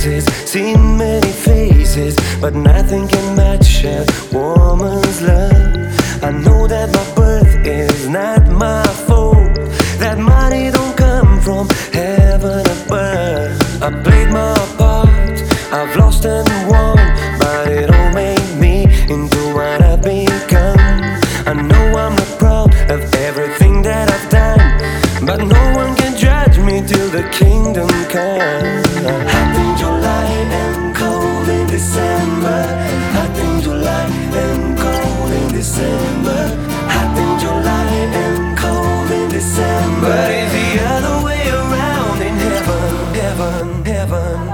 places, seen many faces, but nothing can match a woman's love. I know that my birth is not my fault, that money don't come from heaven above. I played my part, I've lost and won, but it all made me into what I've become. I know I'm not proud of everything that I've done, but no one can judge me till the kingdom comes. Hot in July and cold in December. Hot in July and cold in December. Hot in July and cold in December. But it's the other way around in heaven, heaven, heaven.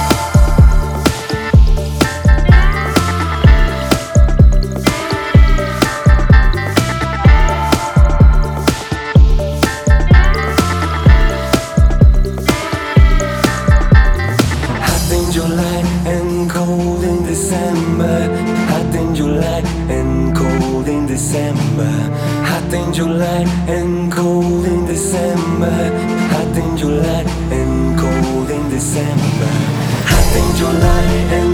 July and cold in December. Hot in July and cold in December. Hot in July and cold in December. Hot in July and cold in December. Hot in July and